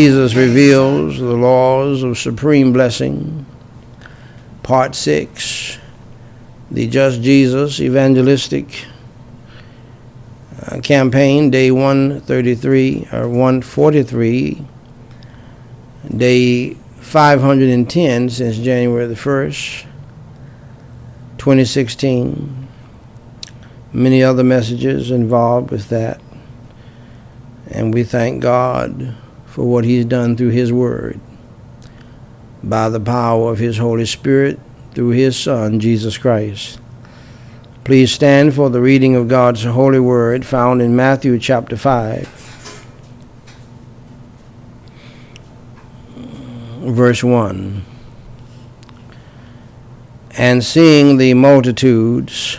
Jesus reveals the laws of supreme blessing. Part 6, the Just Jesus Evangelistic Campaign, day 143, day 510 since January the 1st, 2016. Many other messages involved with that. And we thank God for what He's done through His Word, by the power of His Holy Spirit, through His Son, Jesus Christ. Please stand for the reading of God's holy word found in Matthew chapter 5, verse 1. And seeing the multitudes,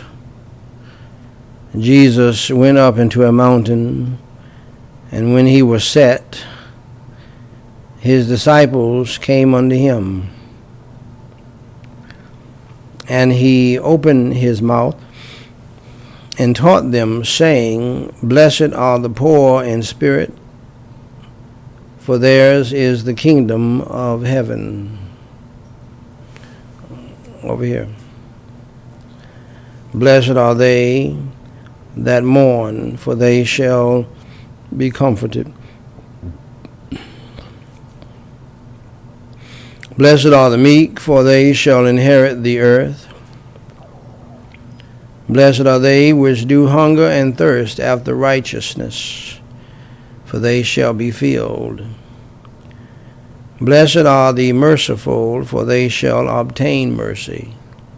Jesus went up into a mountain, and when He was set, His disciples came unto Him. And He opened His mouth and taught them, saying, Blessed are the poor in spirit, for theirs is the kingdom of heaven. Over here. Blessed are they that mourn, for they shall be comforted. Blessed are the meek, for they shall inherit the earth. Blessed are they which do hunger and thirst after righteousness, for they shall be filled. Blessed are the merciful, for they shall obtain mercy.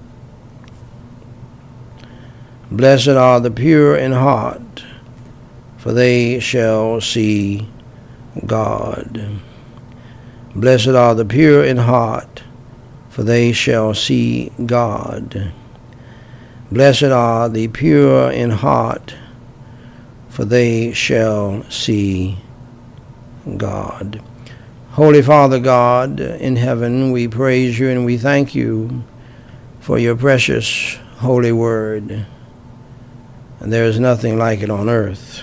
Blessed are the pure in heart, for they shall see God. Blessed are the pure in heart, for they shall see God. Blessed are the pure in heart, for they shall see God. Holy Father God in heaven, we praise you and we thank you for your precious holy word. And there is nothing like it on earth.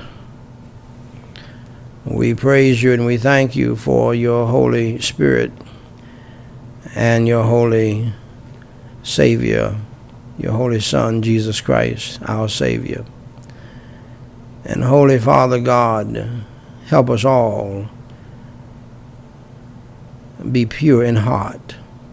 We praise you and we thank you for your Holy Spirit and your Holy Savior, your Holy Son, Jesus Christ, our Savior. And Holy Father God, help us all be pure in heart.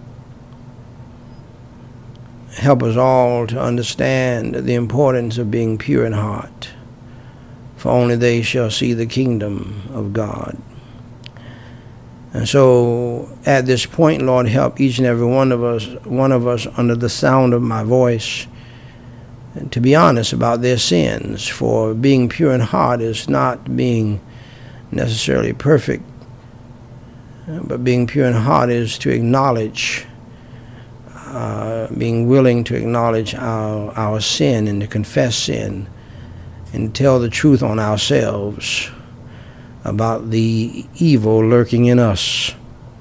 Help us all to understand the importance of being pure in heart, for only they shall see the kingdom of God. And so at this point, Lord, help each and every one of us under the sound of my voice to be honest about their sins, for being pure in heart is not being necessarily perfect, but being pure in heart is to acknowledge, being willing to acknowledge our sin and to confess sin and tell the truth on ourselves about the evil lurking in us.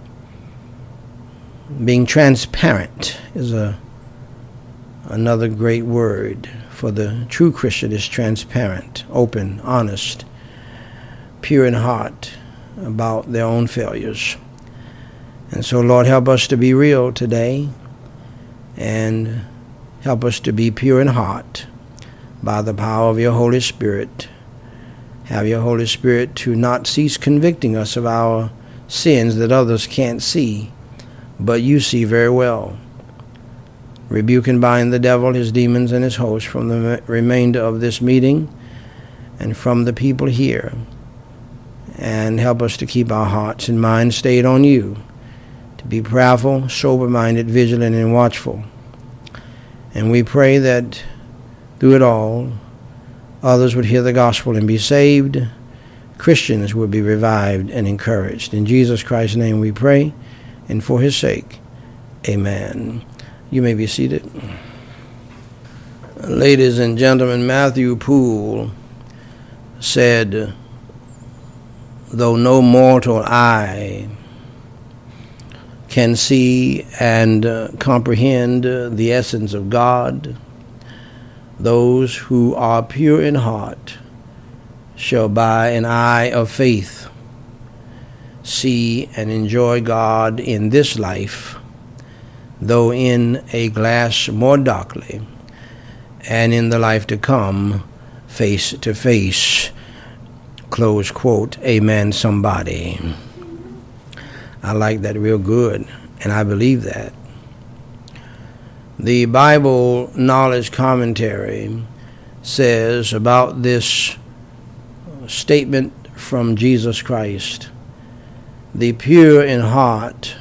Being transparent is another great word, for the true Christian is transparent, open, honest, pure in heart about their own failures. And so, Lord, help us to be real today and help us to be pure in heart by the power of your Holy Spirit. Have your Holy Spirit to not cease convicting us of our sins that others can't see, but you see very well. Rebuke and bind the devil, his demons, and his hosts from the remainder of this meeting and from the people here. And help us to keep our hearts and minds stayed on you, to be prayerful, sober-minded, vigilant, and watchful. And we pray that through it all, others would hear the gospel and be saved. Christians would be revived and encouraged. In Jesus Christ's name we pray, and for his sake, amen. You may be seated. Ladies and gentlemen, Matthew Poole said, though no mortal eye can see and comprehend the essence of God, those who are pure in heart shall by an eye of faith see and enjoy God in this life, though in a glass more darkly, and in the life to come, face to face. Close quote. Amen, somebody. I like that real good, and I believe that. The Bible Knowledge Commentary says about this statement from Jesus Christ, the pure in heart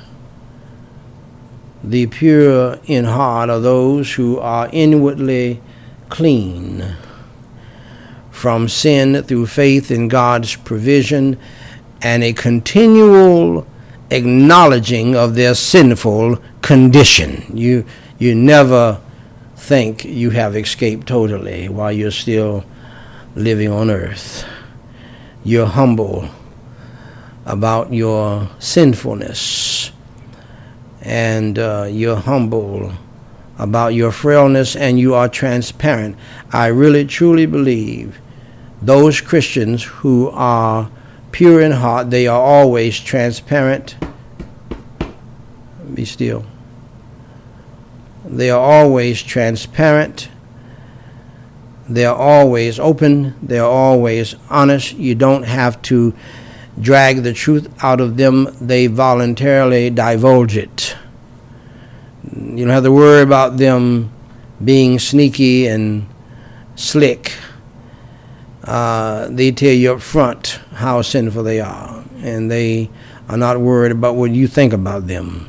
are those who are inwardly clean from sin through faith in God's provision and a continual acknowledging of their sinful condition. You never think you have escaped totally while you're still living on earth. You're humble about your sinfulness, and you're humble about your frailness, and you are transparent. I really truly believe those Christians who are pure in heart, they are always transparent. Be still. They are always transparent. They are always open. They are always honest. You don't have to drag the truth out of them. They voluntarily divulge it. You don't have to worry about them being sneaky and slick. They tell you up front how sinful they are, and they are not worried about what you think about them.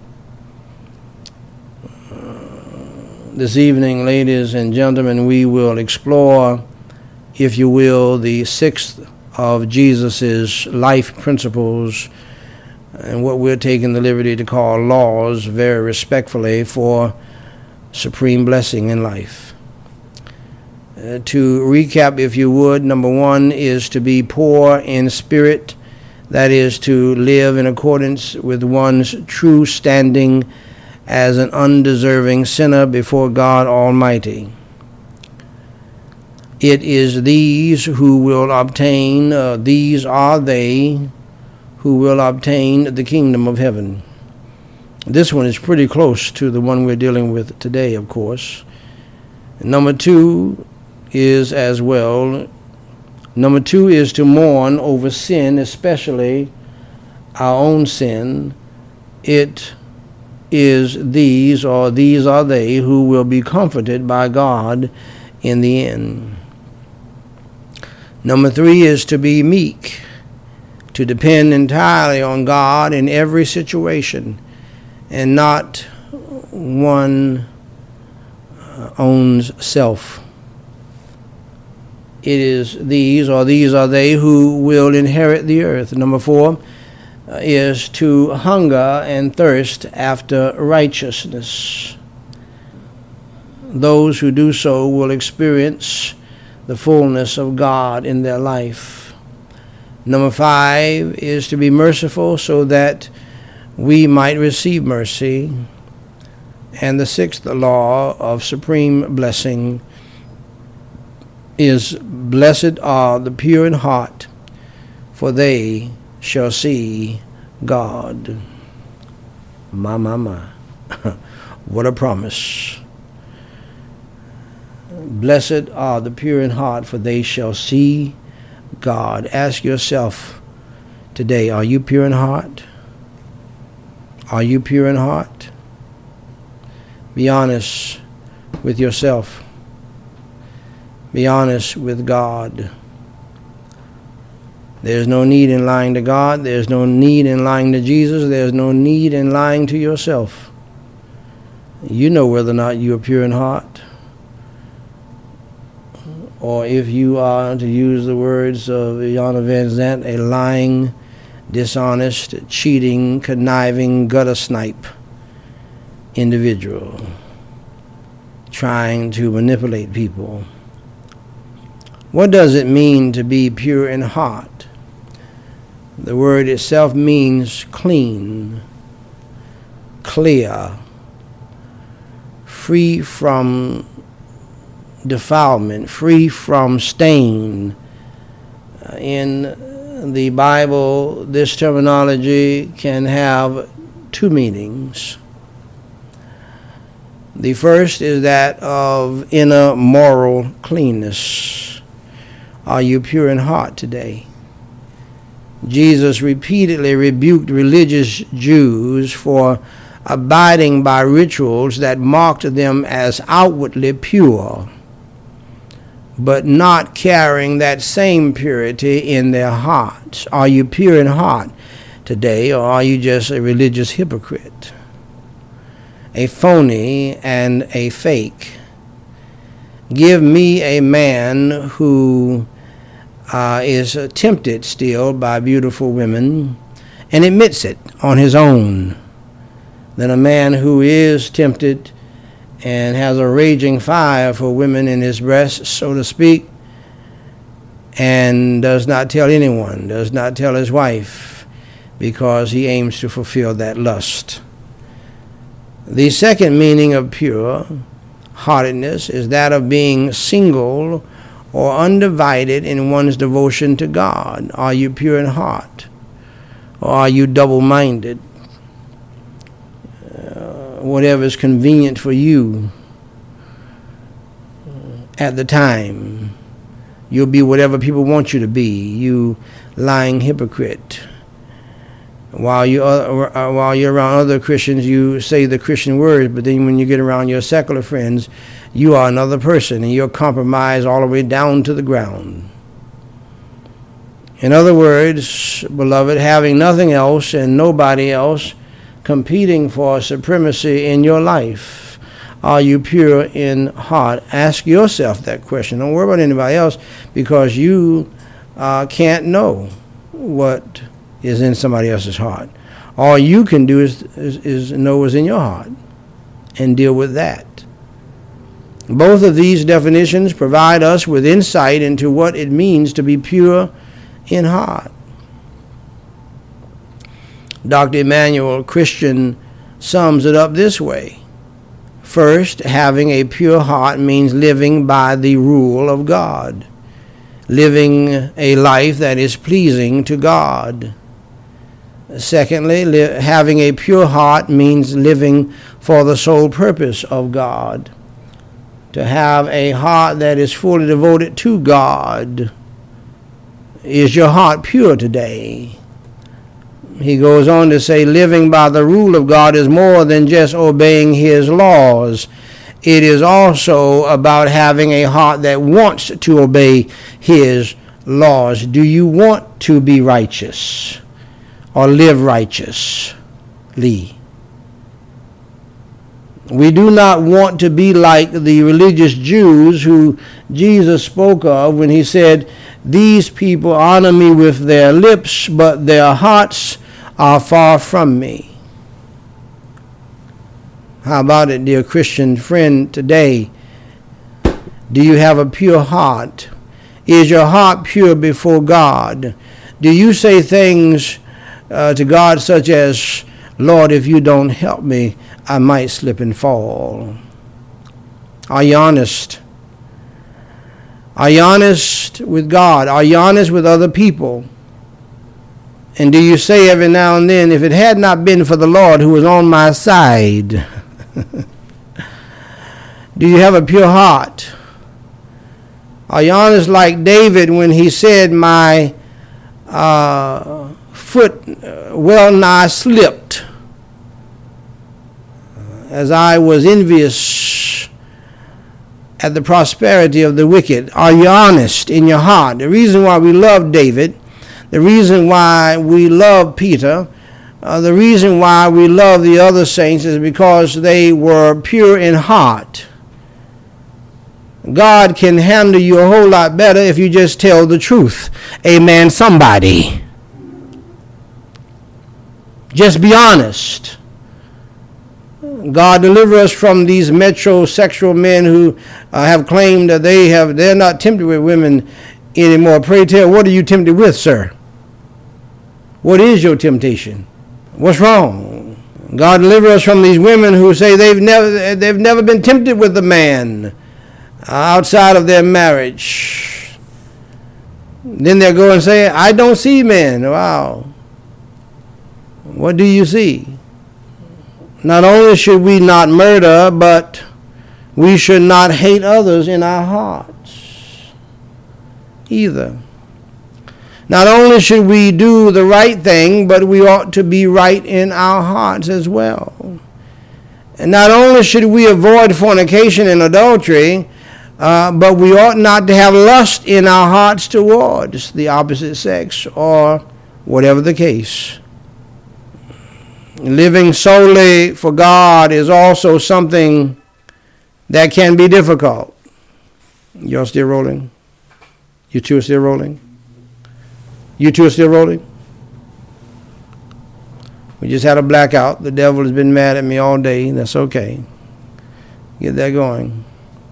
This evening, ladies and gentlemen, we will explore, if you will, the sixth of Jesus's life principles, and what we're taking the liberty to call laws, very respectfully, for supreme blessing in life. To recap, if you would, number one is to be poor in spirit, that is to live in accordance with one's true standing as an undeserving sinner before God Almighty. It is these who will obtain, these are they who will obtain the kingdom of heaven. This one is pretty close to the one we're dealing with today, of course. Number two is as well. Number two is to mourn over sin, especially our own sin. It is these, or these are they, who will be comforted by God in the end. Number three is to be meek, to depend entirely on God in every situation, and not one owns self. It is these, or these are they, who will inherit the earth. Number four is to hunger and thirst after righteousness. Those who do so will experience the fullness of God in their life. Number five is to be merciful so that we might receive mercy. And the sixth law of supreme blessing is, blessed are the pure in heart, for they shall see God. My. What a promise. Blessed are the pure in heart, for they shall see God. Ask yourself today, are you pure in heart? Are you pure in heart? Be honest with yourself. Be honest with God. There's no need in lying to God. There's no need in lying to Jesus. There's no need in lying to yourself. You know whether or not you are pure in heart. Or if you are, to use the words of Iyanla Vanzant, a lying, dishonest, cheating, conniving, gutter snipe individual trying to manipulate people. What does it mean to be pure in heart? The word itself means clean, clear, free from defilement, free from stain. In the Bible, this terminology can have two meanings. The first is that of inner moral cleanness. Are you pure in heart today? Jesus repeatedly rebuked religious Jews for abiding by rituals that marked them as outwardly pure, but not carrying that same purity in their hearts. Are you pure in heart today, or are you just a religious hypocrite, a phony and a fake? Give me a man who is tempted still by beautiful women and admits it on his own, than a man who is tempted and has a raging fire for women in his breast, so to speak, and does not tell anyone, does not tell his wife, because he aims to fulfill that lust. The second meaning of pure heartedness is that of being single or undivided in one's devotion to God. Are you pure in heart, or are you double-minded? Whatever is convenient for you at the time. You'll be whatever people want you to be, you lying hypocrite. While you're around other Christians, you say the Christian words, but then when you get around your secular friends, you are another person, and you're compromised all the way down to the ground. In other words, beloved, having nothing else and nobody else competing for supremacy in your life. Are you pure in heart? Ask yourself that question. Don't worry about anybody else, because you can't know what is in somebody else's heart. All you can do is know what's in your heart and deal with that. Both of these definitions provide us with insight into what it means to be pure in heart. Dr. Emmanuel Christian sums it up this way. First, having a pure heart means living by the rule of God, living a life that is pleasing to God. Secondly, having a pure heart means living for the sole purpose of God. To have a heart that is fully devoted to God. Is your heart pure today? He goes on to say, living by the rule of God is more than just obeying his laws. It is also about having a heart that wants to obey his laws. Do you want to be righteous or live righteously? We do not want to be like the religious Jews who Jesus spoke of when he said, these people honor me with their lips, but their hearts are far from me. How about it, dear Christian friend, today? Do you have a pure heart? Is your heart pure before God? Do you say things to God such as, Lord, if you don't help me, I might slip and fall? Are you honest? Are you honest with God? Are you honest with other people? And do you say every now and then, if it had not been for the Lord who was on my side? Do you have a pure heart? Are you honest like David when he said, my foot well nigh slipped as I was envious at the prosperity of the wicked? Are you honest in your heart? The reason why we love David, the reason why we love Peter, the reason why we love the other saints is because they were pure in heart. God can handle you a whole lot better if you just tell the truth. Amen, somebody. Just be honest. God deliver us from these metrosexual men who have claimed that they're not tempted with women anymore. Pray tell, what are you tempted with, sir? What is your temptation? What's wrong? God deliver us from these women who say they've never been tempted with a man outside of their marriage. Then they'll go and say, I don't see men. Wow. What do you see? Not only should we not murder, but we should not hate others in our hearts either. Not only should we do the right thing, but we ought to be right in our hearts as well. And not only should we avoid fornication and adultery, but we ought not to have lust in our hearts towards the opposite sex or whatever the case. Living solely for God is also something that can be difficult. You're still rolling? You two are still rolling? You two are still rolling? We just had a blackout. The devil has been mad at me all day. That's okay. Get that going.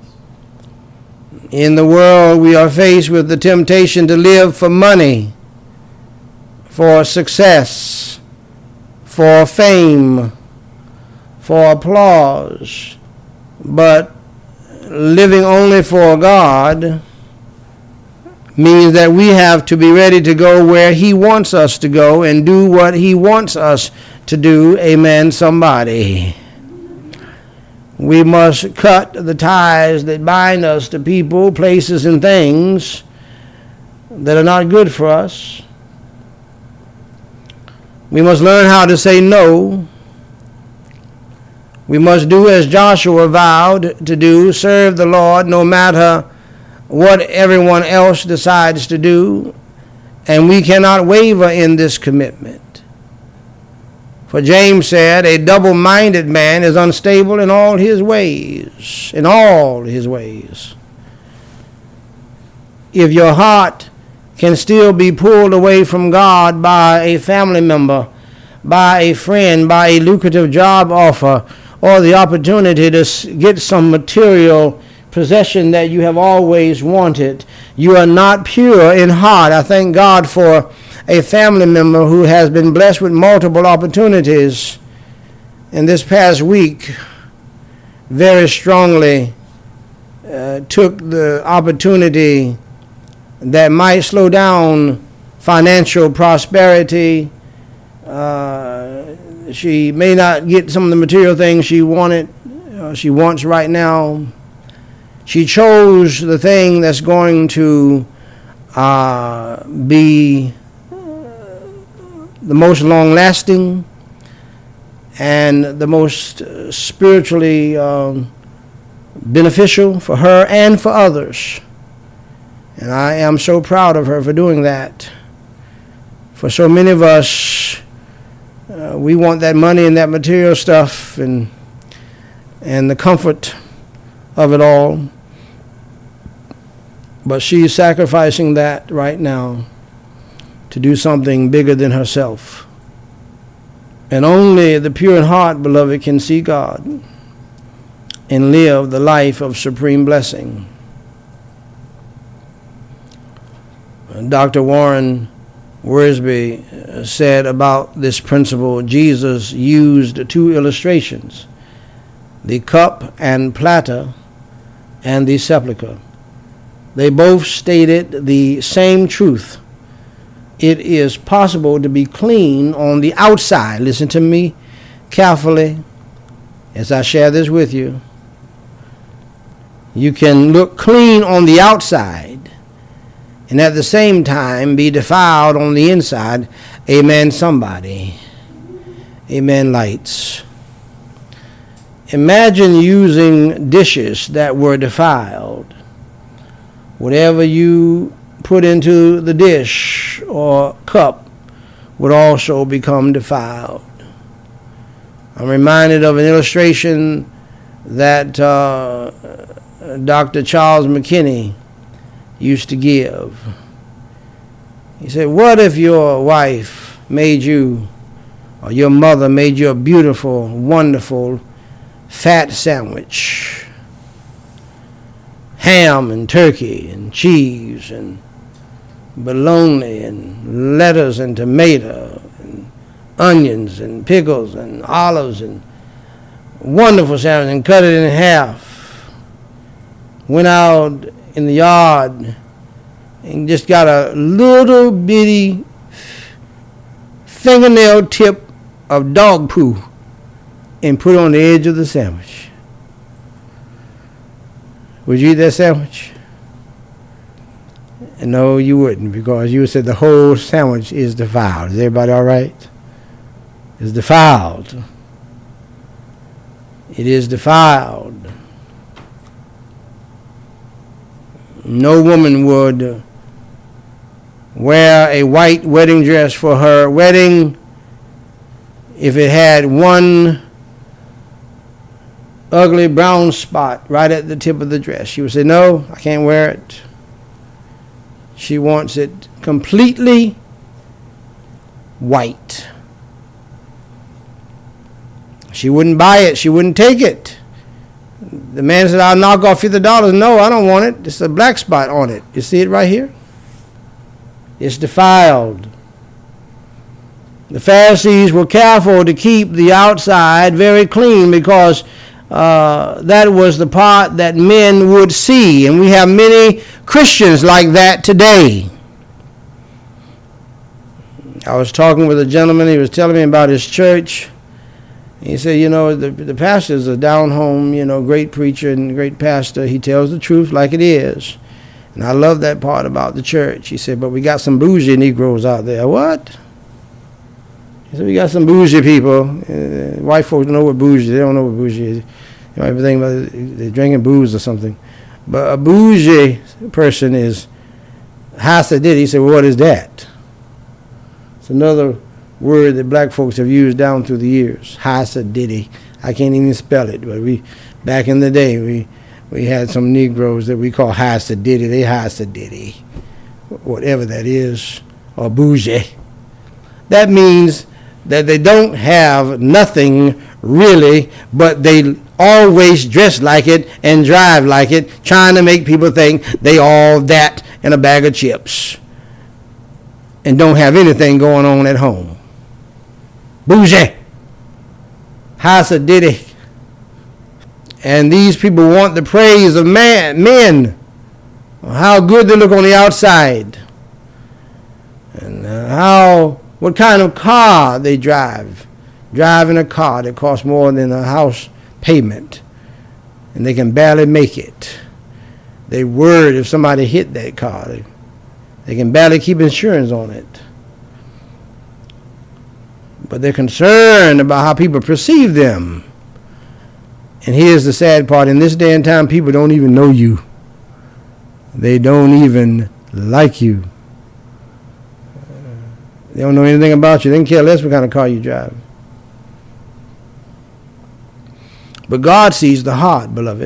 In the world, we are faced with the temptation to live for money, for success, for fame, for applause. But living only for God means that we have to be ready to go where He wants us to go and do what He wants us to do. Amen, somebody. We must cut the ties that bind us to people, places, and things that are not good for us. We must learn how to say no. We must do as Joshua vowed to do, serve the Lord no matter what everyone else decides to do, and we cannot waver in this commitment. For James said, a double-minded man is unstable in all his ways, in all his ways. If your heart can still be pulled away from God by a family member, by a friend, by a lucrative job offer, or the opportunity to get some material possession that you have always wanted, you are not pure in heart. I thank God for a family member who has been blessed with multiple opportunities, and this past week very strongly took the opportunity that might slow down financial prosperity. She may not get some of the material things she wants right now. She chose the thing that's going to be the most long-lasting and the most spiritually beneficial for her and for others. And I am so proud of her for doing that. For so many of us, we want that money and that material stuff and the comfort of it all. But she's sacrificing that right now to do something bigger than herself. And only the pure in heart, beloved, can see God and live the life of supreme blessing. Dr. Warren Wiersbe said about this principle, Jesus used two illustrations, the cup and platter and the sepulchre. They both stated the same truth. It is possible to be clean on the outside. Listen to me carefully as I share this with you. You can look clean on the outside and at the same time be defiled on the inside. Amen, somebody. Amen, lights. Imagine using dishes that were defiled. Whatever you put into the dish or cup would also become defiled. I'm reminded of an illustration that Dr. Charles McKinney used to give. He said, what if your wife made you, or your mother made you a beautiful, wonderful, fat sandwich? Ham and turkey and cheese and bologna and lettuce and tomato and onions and pickles and olives and wonderful sandwich, and cut it in half. Went out in the yard and just got a little bitty fingernail tip of dog poo and put it on the edge of the sandwich. Would you eat that sandwich? No, you wouldn't, because you would say the whole sandwich is defiled. Is everybody all right? It's defiled. It is defiled. No woman would wear a white wedding dress for her wedding if it had one ugly brown spot right at the tip of the dress. She would say, no, I can't wear it. She wants it completely white. She wouldn't buy it. She wouldn't take it. The man said, I'll knock off $50. No, I don't want it. It's a black spot on it. You see it right here? It's defiled. The Pharisees were careful to keep the outside very clean because that was the part that men would see. And we have many Christians like that today. I was talking with a gentleman. He was telling me about his church. He said, the pastor's a down-home, great preacher and great pastor. He tells the truth like it is. And I love that part about the church. He said, but we got some bougie Negroes out there. What? He said, we got some bougie people. White folks know what bougie. They don't know what bougie is. You might be thinking about they're drinking booze or something. But a bougie person is Hasididi. He said, well, what is that? It's another word that black folks have used down through the years. Hasididi. I can't even spell it, but back in the day, we had some Negroes that we call Hasididi. They Hasididi, whatever that is, or bougie. That means that they don't have nothing really, but they always dress like it and drive like it, trying to make people think they all that in a bag of chips and don't have anything going on at home. Bougie. Hasididi. And these people want the praise of men. How good they look on the outside. And what kind of car they drive. Driving a car that costs more than a house payment. And they can barely make it. They worried if somebody hit that car. They can barely keep insurance on it. But they're concerned about how people perceive them. And here's the sad part. In this day and time, people don't even know you. They don't even like you. They don't know anything about you. They can care less what kind of car you drive. But God sees the heart, beloved.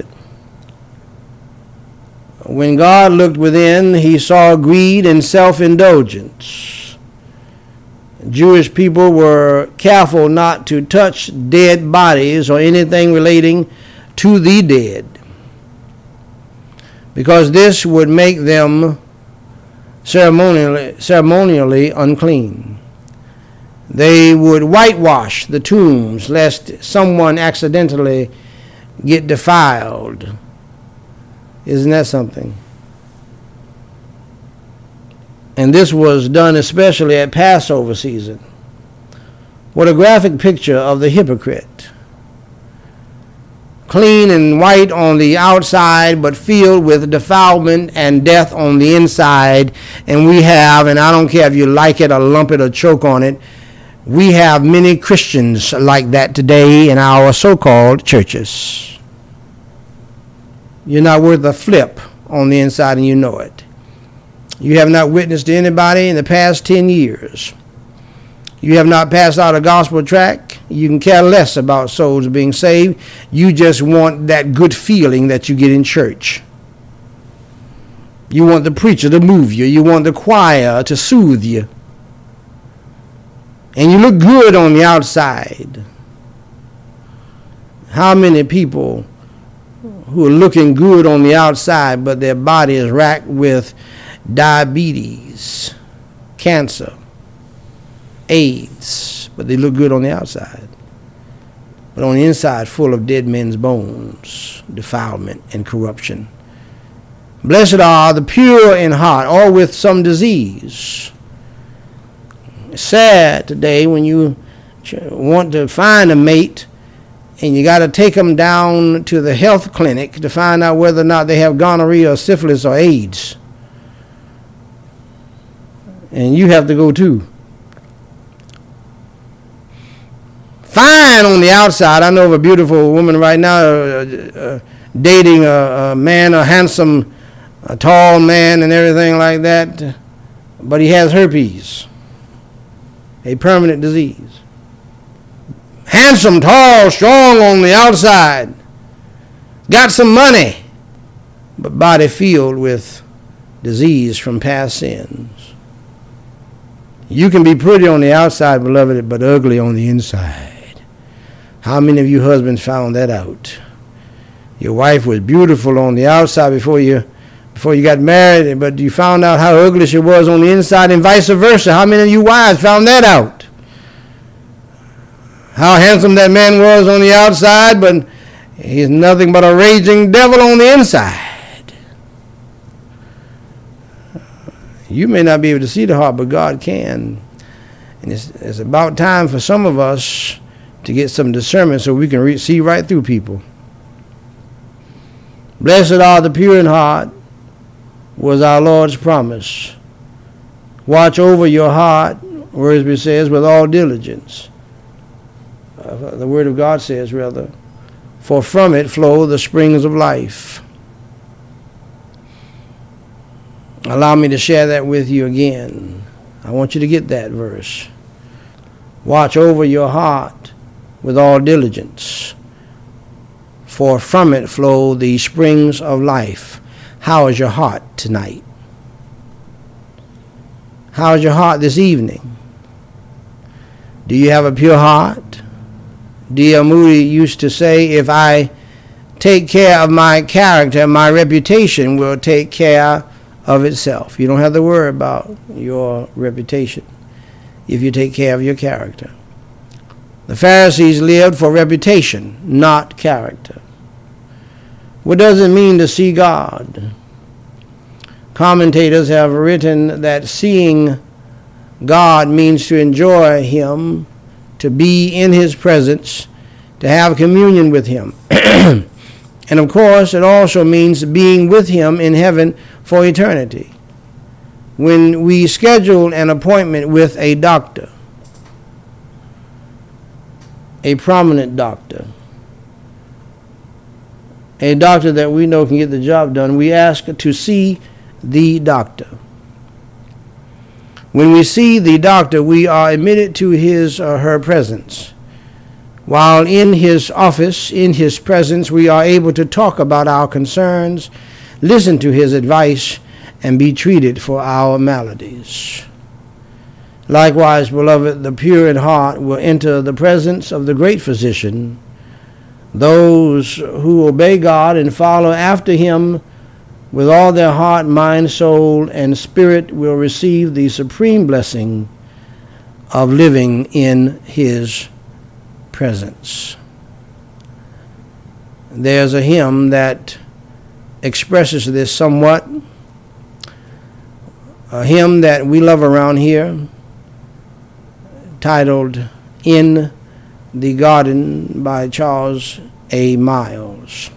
When God looked within, he saw greed and self-indulgence. Jewish people were careful not to touch dead bodies or anything relating to the dead, because this would make them ceremonially unclean. They would whitewash the tombs lest someone accidentally get defiled. Isn't that something? And this was done especially at Passover season. What a graphic picture of the hypocrite. Clean and white on the outside, but filled with defilement and death on the inside. And we have, and I don't care if you like it or lump it or choke on it, we have many Christians like that today in our so-called churches. You're not worth a flip on the inside, and you know it. You have not witnessed to anybody in the past 10 years. You have not passed out a gospel tract. You can care less about souls being saved. You just want that good feeling that you get in church. You want the preacher to move you. You want the choir to soothe you. And you look good on the outside. How many people who are looking good on the outside, but their body is racked with diabetes, cancer, AIDS, but they look good on the outside. But on the inside, full of dead men's bones, defilement, and corruption. Blessed are the pure in heart, or with some disease. It's sad today when you want to find a mate and you got to take them down to the health clinic to find out whether or not they have gonorrhea or syphilis or AIDS. And you have to go too. Fine on the outside. I know of a beautiful woman right now dating a man, a handsome, a tall man and everything like that, but he has herpes, a permanent disease. Handsome, tall, strong on the outside, got some money, but body filled with disease from past sins. You can be pretty on the outside, beloved, but ugly on the inside. How many of you husbands found that out? Your wife was beautiful on the outside before you got married, but you found out how ugly she was on the inside, and vice versa. How many of you wives found that out? How handsome that man was on the outside, but he's nothing but a raging devil on the inside. You may not be able to see the heart, but God can. And it's about time for some of us to get some discernment so we can see right through people. Blessed are the pure in heart was our Lord's promise. Watch over your heart, Wordsworth says, with all diligence. The Word of God says, rather, for from it flow the springs of life. Allow me to share that with you again. I want you to get that verse. Watch over your heart with all diligence, for from it flow the springs of life. How is your heart tonight? How is your heart this evening? Do you have a pure heart? D.L. Moody used to say, if I take care of my character, my reputation will take care of itself. You don't have to worry about your reputation if you take care of your character. The Pharisees lived for reputation, not character. What does it mean to see God? Commentators have written that seeing God means to enjoy Him, to be in His presence, to have communion with Him. And of course, it also means being with Him in heaven for eternity. When we schedule an appointment with a doctor, a prominent doctor, a doctor that we know can get the job done, we ask to see the doctor. When we see the doctor, we are admitted to his or her presence. While in his office, in his presence, we are able to talk about our concerns, listen to his advice, and be treated for our maladies. Likewise, beloved, the pure in heart will enter the presence of the great physician. Those who obey God and follow after Him with all their heart, mind, soul, and spirit will receive the supreme blessing of living in His presence. There's a hymn that expresses this somewhat, a hymn that we love around here, titled In the Garden by Charles A. Miles.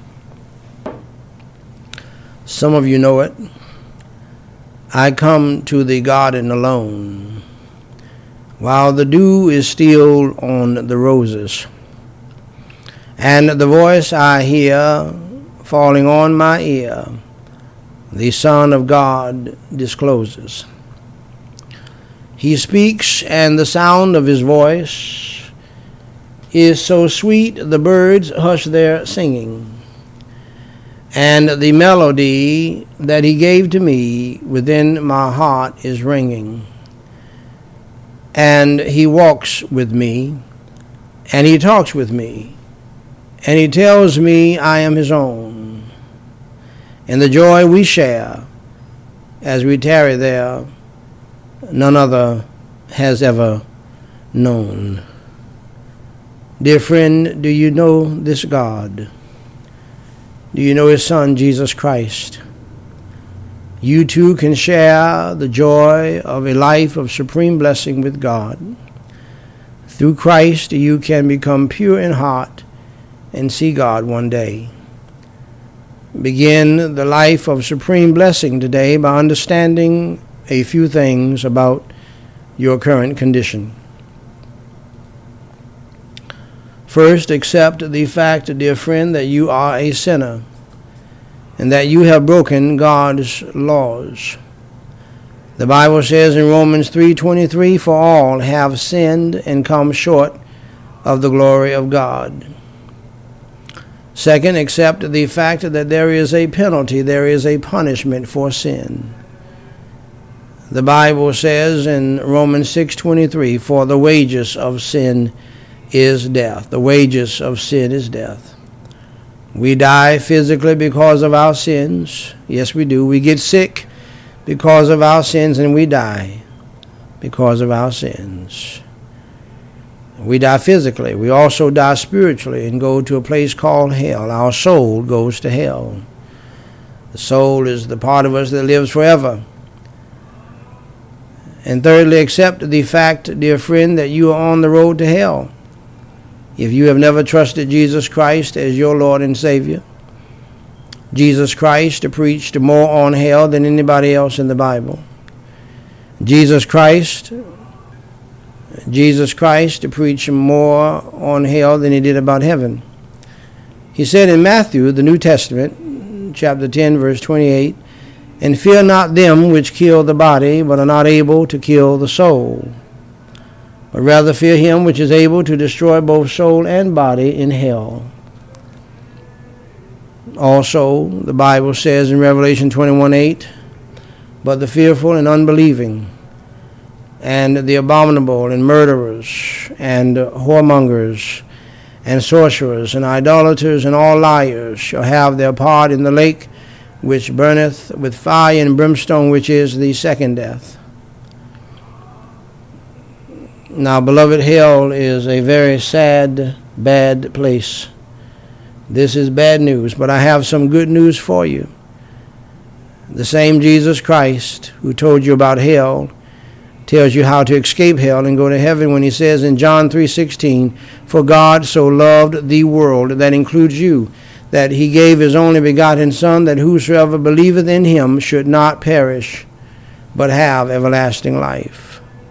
Some of you know it. I come to the garden alone, while the dew is still on the roses, and the voice I hear falling on my ear, the Son of God discloses. He speaks, and the sound of His voice is so sweet the birds hush their singing. And the melody that He gave to me within my heart is ringing. And He walks with me, and He talks with me, and He tells me I am His own. And the joy we share as we tarry there, none other has ever known. Dear friend, do you know this God? Do you know His Son, Jesus Christ? you too can share the joy of a life of supreme blessing with God. Through Christ, you can become pure in heart and see God one day. Begin the life of supreme blessing today by understanding a few things about your current condition. First, accept the fact, dear friend, that you are a sinner and that you have broken God's laws. The Bible says in Romans 3:23, "For all have sinned and come short of the glory of God." Second, accept the fact that there is a penalty, there is a punishment for sin. The Bible says in Romans 6:23, "For the wages of sin is death." The wages of sin is death. We die physically because of our sins. Yes, we do. We get sick because of our sins, and we die because of our sins. We die physically. We also die spiritually and go to a place called hell. Our soul goes to hell. The soul is the part of us that lives forever. And thirdly, accept the fact, dear friend, that you are on the road to hell. If you have never trusted Jesus Christ as your Lord and Savior, Jesus Christ preached more on hell than anybody else in the Bible. Jesus Christ preached more on hell than he did about heaven. He said in Matthew, the New Testament, chapter 10, verse 28, "And fear not them which kill the body, but are not able to kill the soul. But rather fear him which is able to destroy both soul and body in hell." Also, the Bible says in Revelation 21:8, "But the fearful and unbelieving, and the abominable, and murderers, and whoremongers, and sorcerers, and idolaters, and all liars shall have their part in the lake which burneth with fire and brimstone, which is the second death." Now, beloved, hell is a very sad, bad place. This is bad news, but I have some good news for you. The same Jesus Christ who told you about hell tells you how to escape hell and go to heaven when he says in John 3:16, "For God so loved the world," that includes you, "that he gave his only begotten Son, that whosoever believeth in him should not perish, but have everlasting life."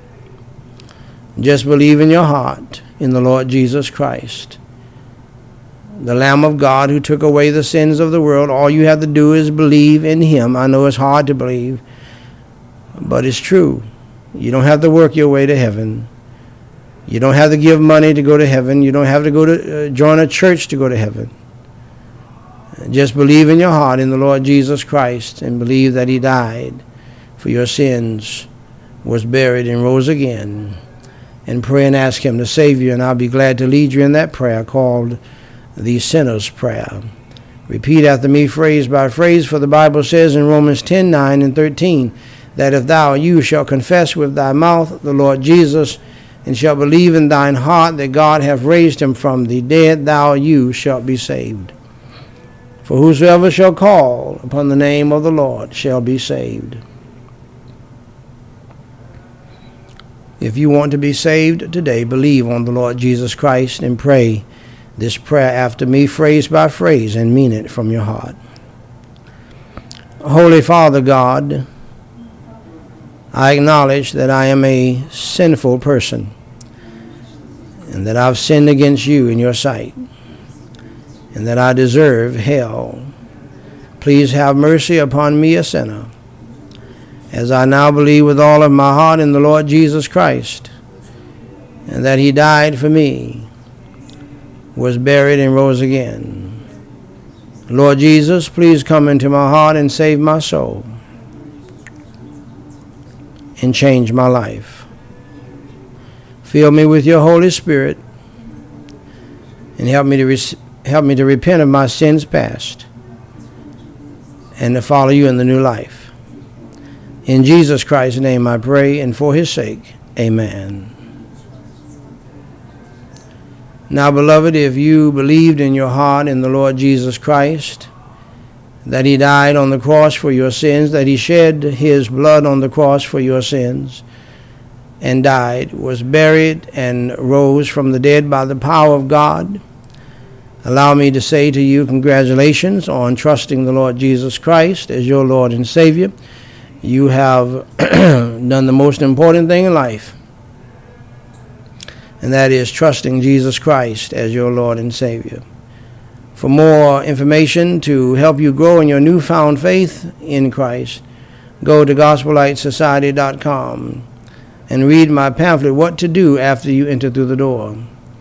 Just believe in your heart in the Lord Jesus Christ, the Lamb of God who took away the sins of the world. All you have to do is believe in him. I know it's hard to believe, but it's true. You don't have to work your way to heaven. You don't have to give money to go to heaven. You don't have to go to join a church to go to heaven. Just believe in your heart in the Lord Jesus Christ and believe that he died for your sins, was buried, and rose again. And pray and ask him to save you, and I'll be glad to lead you in that prayer called the Sinner's Prayer. Repeat after me phrase by phrase, for the Bible says in Romans 10:9 and 13, that if you shall confess with thy mouth the Lord Jesus, and shall believe in thine heart that God hath raised him from the dead, you shalt be saved. For whosoever shall call upon the name of the Lord shall be saved. If you want to be saved today, believe on the Lord Jesus Christ and pray this prayer after me, phrase by phrase, and mean it from your heart. Holy Father God, I acknowledge that I am a sinful person and that I've sinned against you in your sight and that I deserve hell. Please have mercy upon me, a sinner, as I now believe with all of my heart in the Lord Jesus Christ, and that he died for me, was buried, and rose again. Lord Jesus, please come into my heart and save my soul and change my life. Fill me with your Holy Spirit and help me to repent of my sins past and to follow you in the new life. In Jesus Christ's name I pray, and for his sake, amen. Now, beloved, if you believed in your heart in the Lord Jesus Christ that he died on the cross for your sins, that he shed his blood on the cross for your sins, and died, was buried, and rose from the dead by the power of God. Allow me to say to you, congratulations on trusting the Lord Jesus Christ as your Lord and Savior. You have done the most important thing in life, and that is trusting Jesus Christ as your Lord and Savior. For more information to help you grow in your newfound faith in Christ, go to GospelLightSociety.com and read my pamphlet, What to Do After You Enter Through the Door.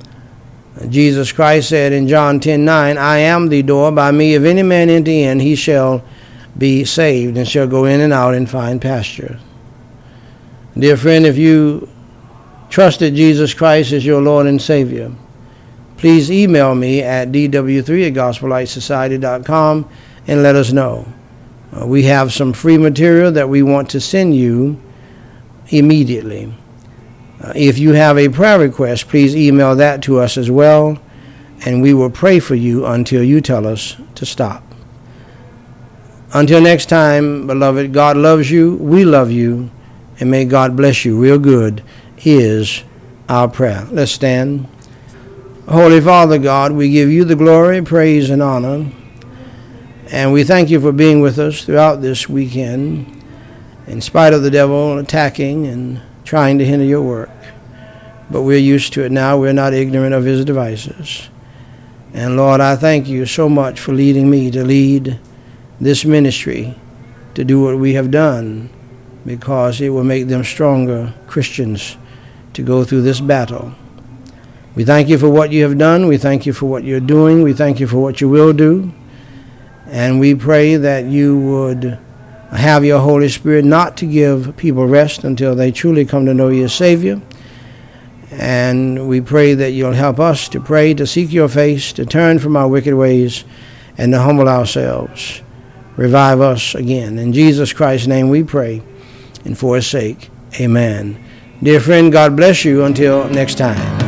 Jesus Christ said in John 10:9, I am the door. By me, if any man enter in, he shall be saved and shall go in and out and find pasture. Dear friend, if you trusted Jesus Christ as your Lord and Savior, please email me at dw3@gospellightsociety.com and let us know. We have some free material that we want to send you immediately. If you have a prayer request, please email that to us as well, and we will pray for you until you tell us to stop. Until next time, beloved, God loves you, we love you, and may God bless you real good is our prayer. Let's stand. Holy Father God, we give you the glory, praise, and honor, and we thank you for being with us throughout this weekend, in spite of the devil attacking and trying to hinder your work. But we're used to it now. We're not ignorant of his devices. And Lord, I thank you so much for leading me to lead this ministry, to do what we have done, because it will make them stronger Christians to go through this battle. We thank you for what you have done. We thank you for what you're doing. We thank you for what you will do. And we pray that you would have your Holy Spirit not to give people rest until they truly come to know you as Savior. And we pray that you'll help us to pray, to seek your face, to turn from our wicked ways, and to humble ourselves. Revive us again. In Jesus Christ's name we pray, and for his sake, amen. Dear friend, God bless you until next time.